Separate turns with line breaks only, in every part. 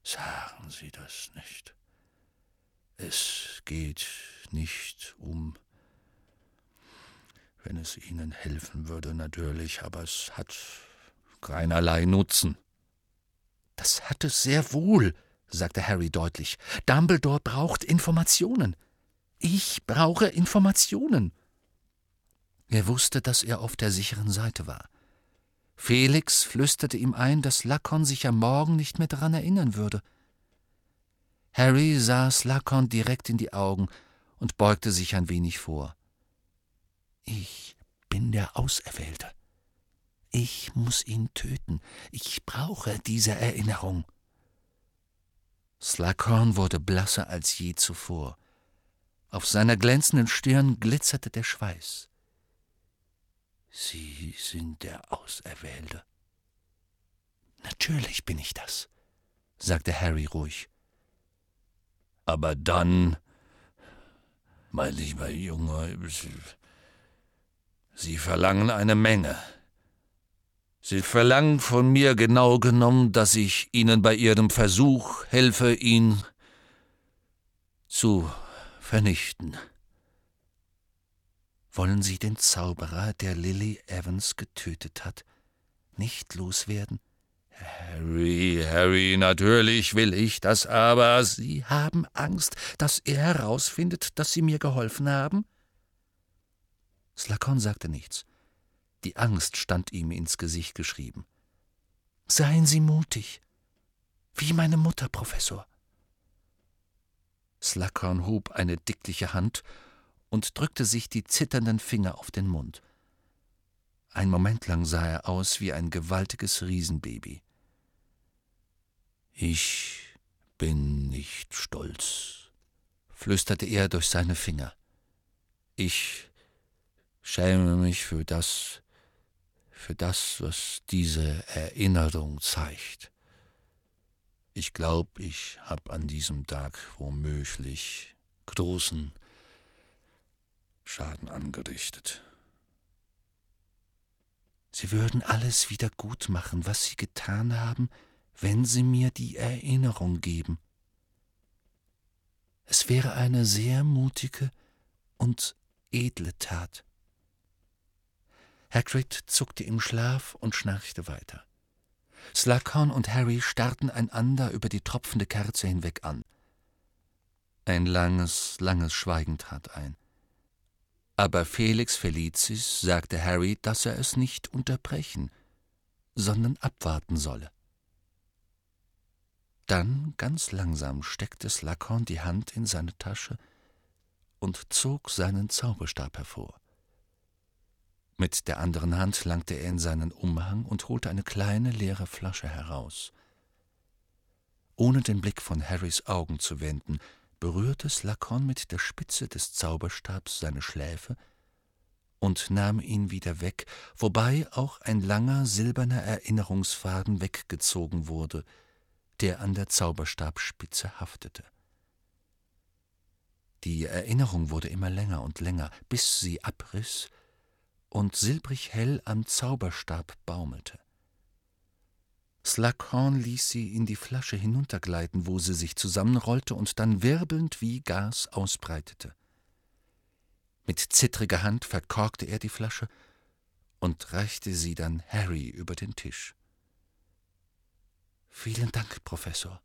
Sagen Sie das nicht. Es geht nicht um, wenn es Ihnen helfen würde, natürlich, aber es hat keinerlei Nutzen.
»Das hat es sehr wohl«, sagte Harry deutlich. »Dumbledore braucht Informationen. Ich brauche Informationen.« Er wusste, dass er auf der sicheren Seite war. Felix flüsterte ihm ein, dass Slughorn sich am Morgen nicht mehr daran erinnern würde. Harry sah Slughorn direkt in die Augen und beugte sich ein wenig vor. »Ich bin der Auserwählte. Ich muss ihn töten. Ich brauche diese Erinnerung.« Slughorn wurde blasser als je zuvor. Auf seiner glänzenden Stirn glitzerte der Schweiß.
»Sie sind der Auserwählte?«
»Natürlich bin ich das«, sagte Harry ruhig.
»Aber dann, mein lieber Junge, Sie verlangen eine Menge. Sie verlangen von mir genau genommen, dass ich Ihnen bei Ihrem Versuch helfe, ihn zu vernichten.«
»Wollen Sie den Zauberer, der Lily Evans getötet hat, nicht loswerden?«
»Harry, natürlich will ich das, aber
Sie haben Angst, dass er herausfindet, dass Sie mir geholfen haben?« Slughorn sagte nichts. Die Angst stand ihm ins Gesicht geschrieben. »Seien Sie mutig, wie meine Mutter, Professor.« Slughorn hob eine dickliche Hand und drückte sich die zitternden Finger auf den Mund. Einen Moment lang sah er aus wie ein gewaltiges Riesenbaby.
»Ich bin nicht stolz«,
flüsterte er durch seine Finger.
»Ich schäme mich für das, was diese Erinnerung zeigt. Ich glaube, ich habe an diesem Tag womöglich großen Schaden angerichtet.«
»Sie würden alles wieder gut machen, was Sie getan haben, wenn Sie mir die Erinnerung geben. Es wäre eine sehr mutige und edle Tat.« Hagrid zuckte im Schlaf und schnarchte weiter. Slughorn und Harry starrten einander über die tropfende Kerze hinweg an. Ein langes, langes Schweigen trat ein. Aber Felix Felicis sagte Harry, dass er es nicht unterbrechen, sondern abwarten solle. Dann, ganz langsam, steckte Slughorn die Hand in seine Tasche und zog seinen Zauberstab hervor. Mit der anderen Hand langte er in seinen Umhang und holte eine kleine, leere Flasche heraus. Ohne den Blick von Harrys Augen zu wenden, berührte Slughorn mit der Spitze des Zauberstabs seine Schläfe und nahm ihn wieder weg, wobei auch ein langer, silberner Erinnerungsfaden weggezogen wurde, der an der Zauberstabspitze haftete. Die Erinnerung wurde immer länger und länger, bis sie abriss und silbrig hell am Zauberstab baumelte. Slughorn ließ sie in die Flasche hinuntergleiten, wo sie sich zusammenrollte und dann wirbelnd wie Gas ausbreitete. Mit zittriger Hand verkorkte er die Flasche und reichte sie dann Harry über den Tisch. »Vielen Dank, Professor.«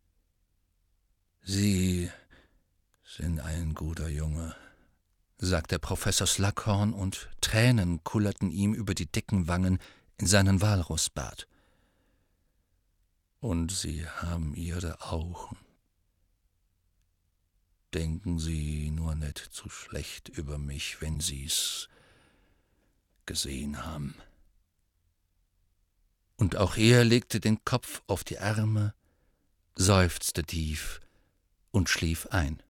»Sie sind ein guter Junge«, sagte Professor Slughorn, und Tränen kullerten ihm über die dicken Wangen in seinen Walrussbart. »Und Sie haben Ihre Augen. Denken Sie nur nicht zu schlecht über mich, wenn Sie's gesehen haben.«
Und auch er legte den Kopf auf die Arme, seufzte tief und schlief ein.